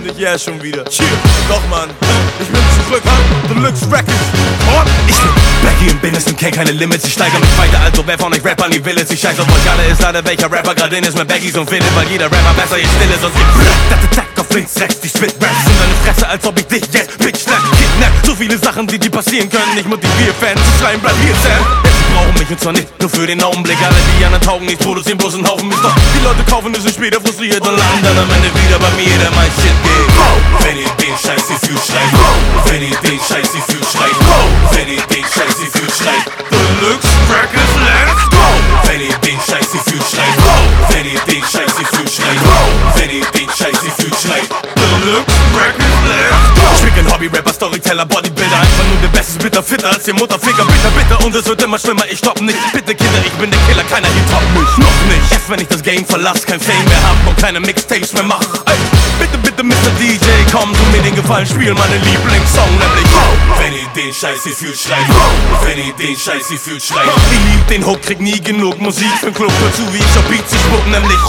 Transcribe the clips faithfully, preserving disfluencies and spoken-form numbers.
nicht er schon wieder. Chill. Doch, Mann, ich bin zurück an Deluxe Records. Und ich bin Blackie im Business und kenn keine Limits. Ich steigere mich weiter, also wer von euch Rapper an die Village? Ich scheiß auf euch alle, ist leider welcher Rapper grad in ist mit Baggies und Philipp, weil jeder Rapper besser jetzt still ist, sonst gibt's Black, Attack auf links, rechts, ich spit Raps in deine Fresse, als ob ich dich jetzt bitch slap, kidnap. So viele Sachen, die dir passieren können, ich motiviere Fans zu schreien, bleib hier, Sam. Sie brauchen mich und zwar nicht nur für den Augenblick. Alle, die anderen taugen nicht, produzieren bloß einen Haufen Mist. Doch die Leute kaufen es und später frustriert und landen dann am Ende wieder bei mir, der mein Shit geht. Wenn ihr den Scheiß hier fühlt, schreit. Wenn ihr den Scheiß hier fühlt, schreit. Wenn ihr den Scheiß hier fühlt, schreit. Deluxe Records, let's go! Wenn ihr den Scheiß hier fühlt, schreit. Wenn ihr den Scheiß hier fühlt, schreit. Wenn ihr den Scheiß hier fühlt, schreit. Deluxe Records, let's go! Ich bin kein Hobby-Rapper, Storyteller, Bodybuilder. Einfach nur der Beste, bitter, fitter als ihr Mutterficker. Bitter, bitter und es wird immer schlimmer, ich stopp nicht. Bitte Kinder, ich bin der Killer, keiner hier toppt mich. Noch nicht, erst wenn ich das Game verlass, kein Fame mehr hab und keine Mixtapes mehr mach. Ey, bitte, bitte, Mister D J, komm, tu mir den Gefallen, spiel meine Lieblingssong, nämlich wenn ihr den Scheiß hier fühlt, schreit. Wenn ihr den Scheiß hier fühlt, schreit. Ich lieb den Hook, krieg nie genug Musik für den Club, hör zu, wie ich auf Beats zu spucken, nämlich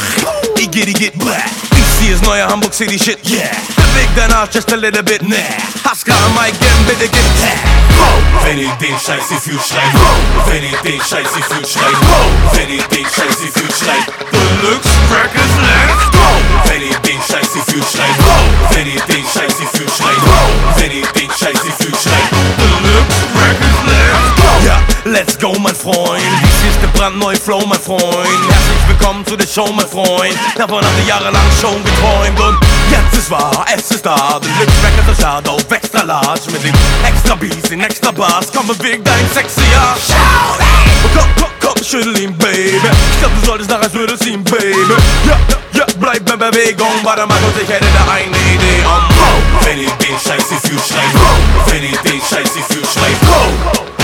Igitt, Igitt, bläh. D C ist neuer Hamburg City Shit, yeah. Beweg dein Arsch just a little bit, nah. Haska am Mic, geben, bitte gib, wenn ihr den Scheiß hier fühlt, schreit. Wenn ihr den Scheiß hier fühlt, schreit. Wenn ihr den Scheiß hier fühlt, schreit. Deluxe Records, let's go! Wenn ihr den Scheiß hier fühlt, schreit. Wenn ihr den Scheiß hier fühlt, schreit. Wenn ihr den Scheiß hier fühlt, schreit. Deluxe Records, let's go! Ja, let's go, mein Freund. Dies ist der brandneue Flow, mein Freund. Herzlich willkommen zu der Show, mein Freund. Davon habt ihr jahrelang schon geträumt und jetzt ist wahr, es ist da. Deluxe Records, der Start auf extra large mit den extra Beats, den extra Bars. Komm, beweg dein sexy Arsch. Komm, komm, komm, schüttel ihn, Baby. Ich glaub, du solltest nachher schüttelst ihn, Baby. Ja, ja, ja, bleib in Bewegung. Warte mal kurz, ich hätte da eine Idee. Um, wenn ihr den Scheiß hier fühlt, schreit. Wenn ihr den Scheiß hier fühlt, schreit.